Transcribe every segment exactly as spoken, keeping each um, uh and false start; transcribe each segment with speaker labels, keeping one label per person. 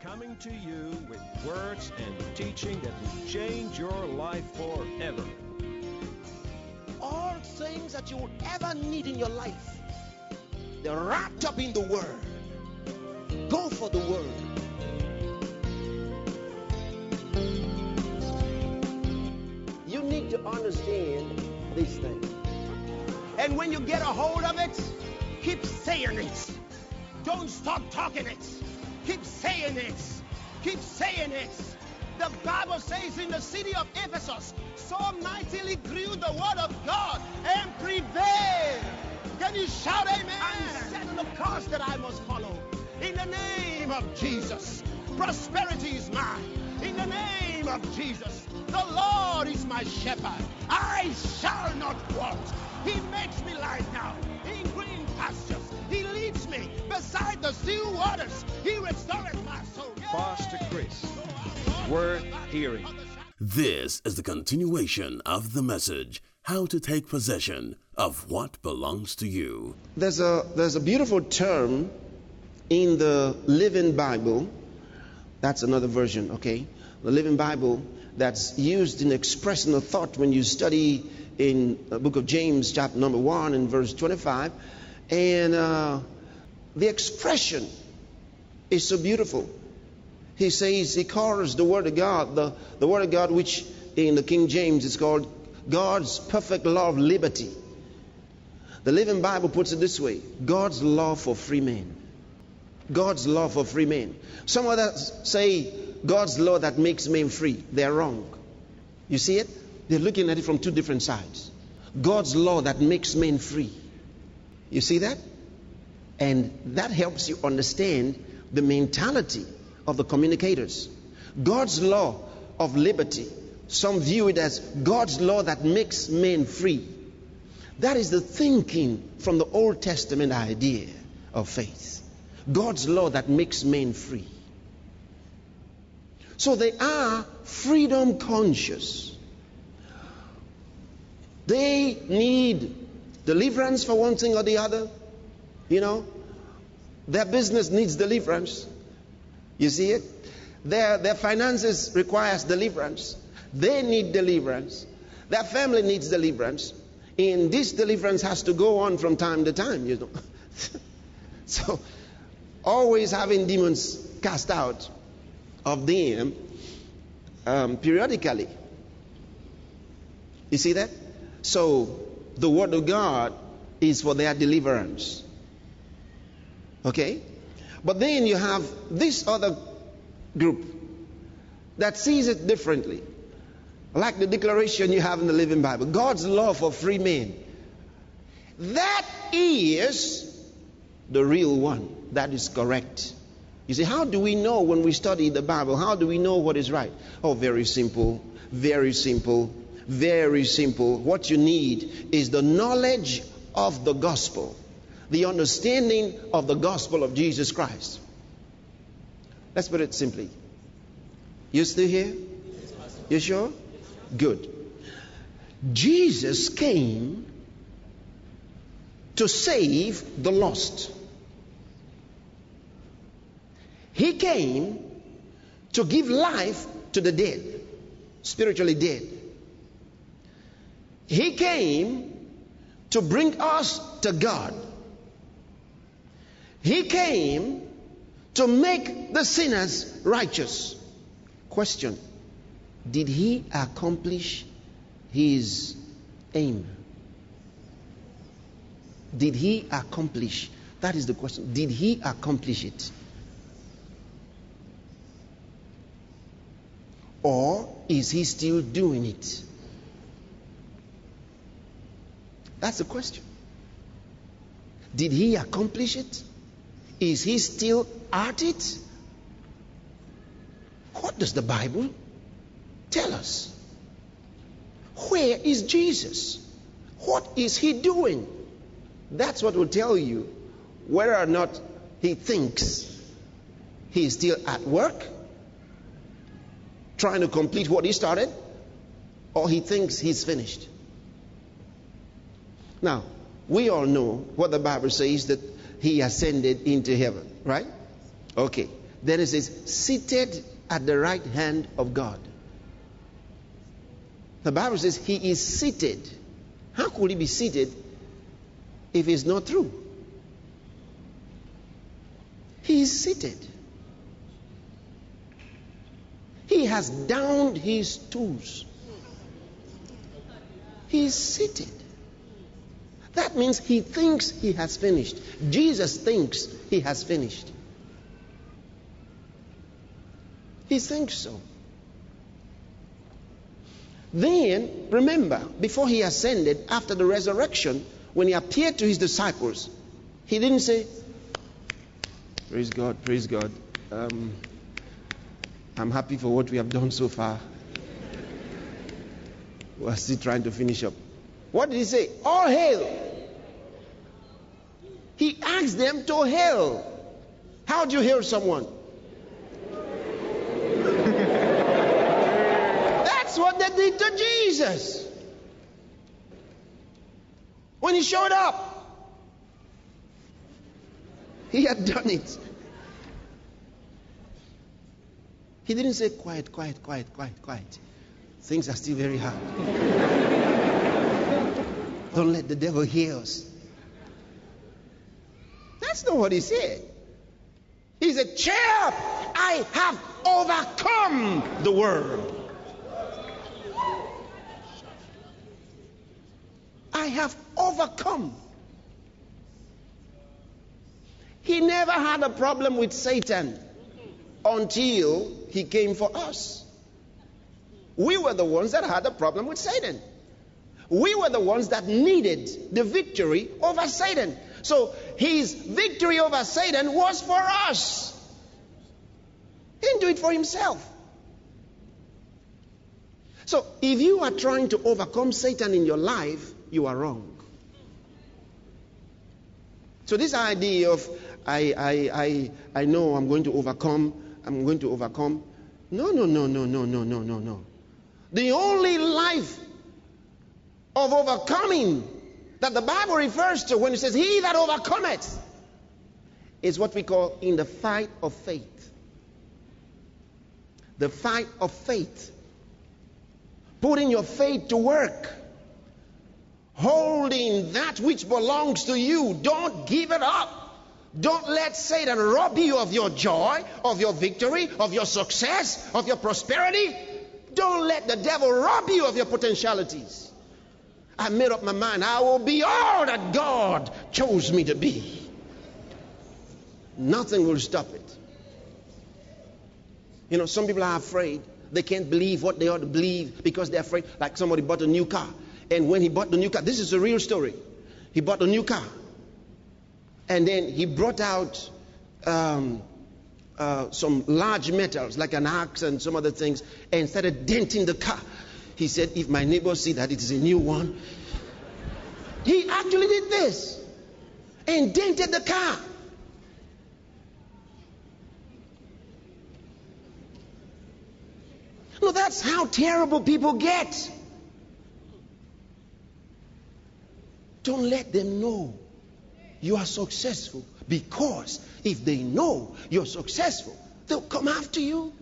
Speaker 1: coming to you with words and teaching that will change your life forever.
Speaker 2: All things that you will ever need in your life, they're wrapped up in the Word. Go for the Word. You need to understand these things. And when you get a hold of it, keep saying it. Don't stop talking it. Keep saying it. Keep saying it. The Bible says in the city of Ephesus, so mightily grew the word of God and prevailed. Can you shout amen? I'm setting the course that I must follow. In the name of Jesus, prosperity is mine. In the name of Jesus, the Lord is my shepherd. I shall not want. He makes me lie down in green pastures. He leads me beside the still waters. He restores my soul.
Speaker 1: Pastor Chris, worth hearing.
Speaker 3: This is the continuation of the message, how to take possession of what belongs to you.
Speaker 2: There's a there's a beautiful term in the Living Bible. That's another version, okay? The Living Bible that's used in expressing a thought when you study in the book of James, chapter number one and verse twenty-five. And uh, the expression is so beautiful. He says, he calls the Word of God, the, the Word of God, which in the King James is called God's perfect law of liberty. The Living Bible puts it this way: God's law for free men. God's law for free men. Some others say God's law that makes men free. They're wrong. You see it? They're looking at it from two different sides. God's law that makes men free. You see that? And that helps you understand the mentality of the communicators. God's law of liberty. Some view it as God's law that makes men free. That is the thinking from the Old Testament idea of faith. God's law that makes men free. So they are freedom conscious. They need deliverance for one thing or the other. You know, their business needs deliverance. You see it? Their, their finances requires deliverance. They need deliverance. Their family needs deliverance. And this deliverance has to go on from time to time, you know. So, always having demons cast out of them um, periodically. You see that? So, the Word of God is for their deliverance. Okay? But then you have this other group that sees it differently. Like the declaration you have in the Living Bible. God's law for free men. That is the real one. That is correct. You see, how do we know when we study the Bible? How do we know what is right? Oh, very simple. Very simple. Very simple. What you need is the knowledge of the gospel. The understanding of the gospel of Jesus Christ. Let's put it simply. You still here? You sure? Good. Jesus came to save the lost. He came to give life to the dead, spiritually dead. He came to bring us to God. He came to make the sinners righteous. Question: did he accomplish his aim? Did he accomplish? That is the question. Did he accomplish it? Or is he still doing it? That's the question. Did he accomplish it? Is he still at it? What does the Bible tell us? Where is Jesus? What is he doing? That's what will tell you whether or not he thinks he is still at work, trying to complete what he started, or he thinks he's finished. Now, we all know what the Bible says, that he ascended into heaven, right? Okay. Then it says, seated at the right hand of God. The Bible says he is seated. How could he be seated if he's not through? He is seated. He has downed his tools. He is seated. That means he thinks he has finished. Jesus thinks he has finished. He thinks so. Then, remember, before he ascended, after the resurrection, when he appeared to his disciples, he didn't say, praise God, praise God. Um, I'm happy for what we have done so far. We're still trying to finish up. What did he say? All hail. He asked them to hail. How do you hail someone? That's what they did to Jesus. When he showed up, he had done it. He didn't say, quiet, quiet, quiet, quiet, quiet. Things are still very hard. Don't let the devil hear us. That's not what he said. He said, cheer up, I have overcome the world. I have overcome. He never had a problem with Satan until he came for us. We were the ones that had a problem with Satan. We were the ones that needed the victory over Satan. So his victory over Satan was for us. He didn't do it for himself. So if you are trying to overcome Satan in your life, you are wrong. So this idea of I I I I know I'm going to overcome, I'm going to overcome. No, no, no, no, no, no, no, no, no. The only life of overcoming that the Bible refers to when it says, he that overcometh, is what we call in the fight of faith. The fight of faith. Putting your faith to work. Holding that which belongs to you. Don't give it up. Don't let Satan rob you of your joy, of your victory, of your success, of your prosperity. Don't let the devil rob you of your potentialities. I made up my mind. I will be all that God chose me to be. Nothing will stop it. You know, some people are afraid. They can't believe what they ought to believe because they're afraid. Like somebody bought a new car. And when he bought the new car, this is a real story. He bought a new car. And then he brought out um, uh, some large metals like an axe and some other things and started denting the car. He said, if my neighbors see that it is a new one. He actually did this and dented the car. No, that's how terrible people get. Don't let them know you are successful, because if they know you're successful, they'll come after you.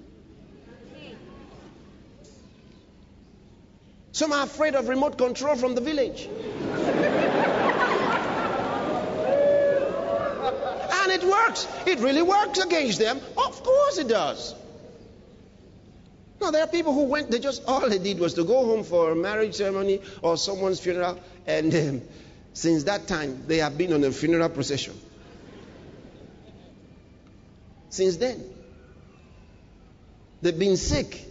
Speaker 2: Some are afraid of remote control from the village. And it works. It really works against them. Of course it does. No, there are people who went, they just, all they did was to go home for a marriage ceremony or someone's funeral, and um, since that time, they have been on a funeral procession. Since then, they've been sick.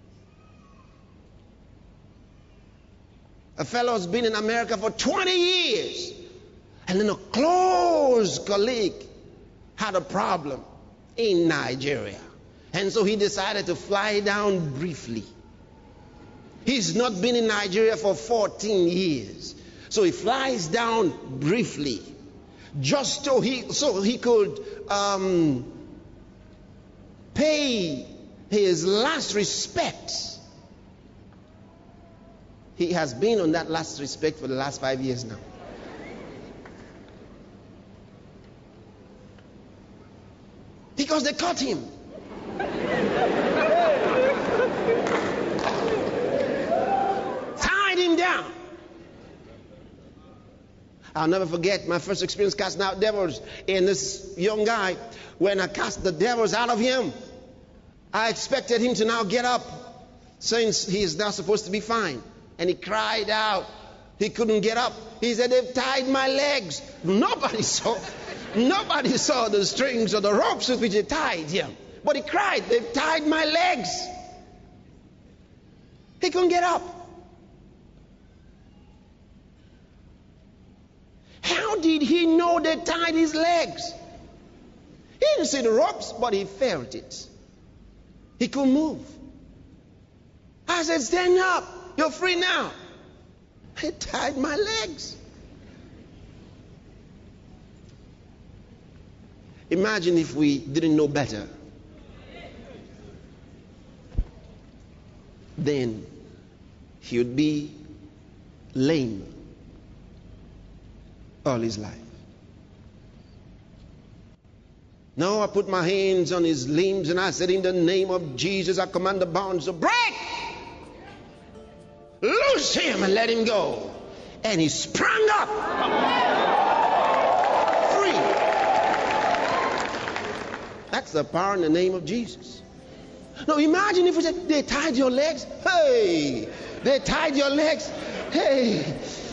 Speaker 2: A fellow's been in America for twenty years, and then a close colleague had a problem in Nigeria. And so he decided to fly down briefly. He's not been in Nigeria for fourteen years. So he flies down briefly, just so he, so he could um, pay his last respects. He has been on that last respect for the last five years now. Because they caught him I'll never forget my first experience casting out devils in this young guy. When I cast the devils out of him, I expected him to now get up, since he is now supposed to be fine. And he cried out. He couldn't get up. He said, they've tied my legs. Nobody saw, nobody saw the strings or the ropes with which they tied him. But he cried, they've tied my legs. He couldn't get up. How did he know they tied his legs? He didn't see the ropes, but he felt it. He couldn't move. I said, stand up. You're free now. He tied my legs. Imagine if we didn't know better. Then he would be lame all his life. Now I put my hands on his limbs and I said, in the name of Jesus, I command the bonds to break. Loose him and let him go. And he sprang up. Free. That's the power in the name of Jesus. Now imagine if we said, they tied your legs. Hey, they tied your legs. Hey.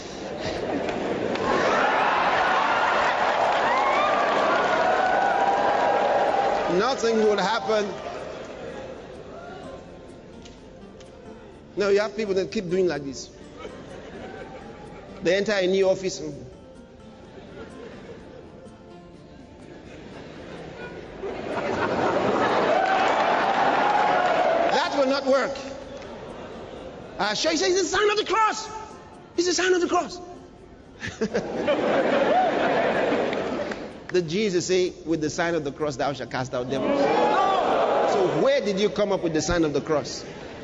Speaker 2: Nothing would happen. No, you have people that keep doing like this. They enter a new office. And that will not work. I assure you, it's the sign of the cross. It's the sign of the cross. Did Jesus say, with the sign of the cross thou shalt cast out devils? So where did you come up with the sign of the cross?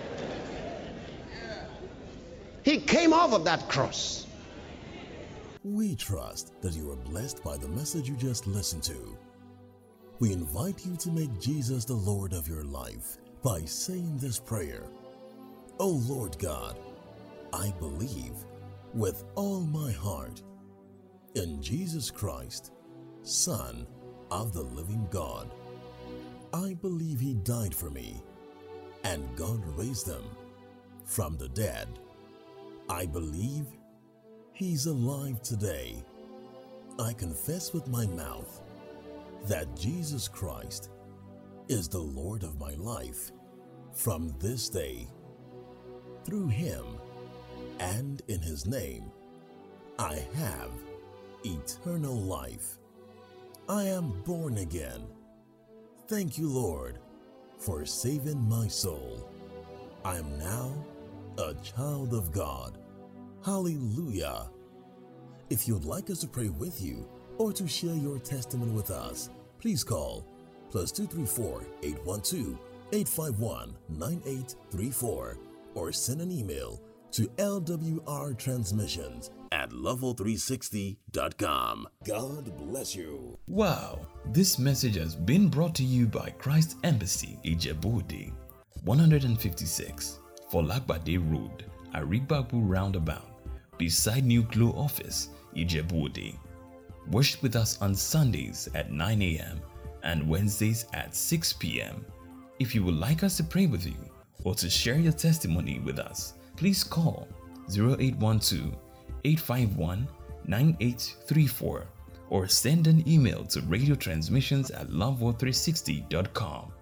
Speaker 2: He came off of that cross.
Speaker 3: We trust that you are blessed by the message you just listened to. We invite you to make Jesus the Lord of your life by saying this prayer. Oh Lord God, I believe with all my heart in Jesus Christ, Son of the living God. I believe he died for me and God raised him from the dead. I believe he's alive today. I confess with my mouth that Jesus Christ is the Lord of my life from this day. Through him and in his name, I have eternal life. I am born again. Thank you, Lord, for saving my soul. I am now a child of God. Hallelujah. If you'd like us to pray with you or to share your testimony with us, please call plus two three four, eight one two, eight five one, nine eight three four or send an email to L W R transmissions at level three sixty dot com. God bless you.
Speaker 4: Wow, this message has been brought to you by Christ Embassy, Ijebu-Ode, one fifty-six, Folagbade Road, Arigbabu Roundabout, beside New Glow Office, Ijebu-Ode. Worship with us on Sundays at nine a.m. and Wednesdays at six p.m. If you would like us to pray with you or to share your testimony with us, please call zero eight one two, eight five one, nine eight three four or send an email to radio transmissions at love three sixty dot com.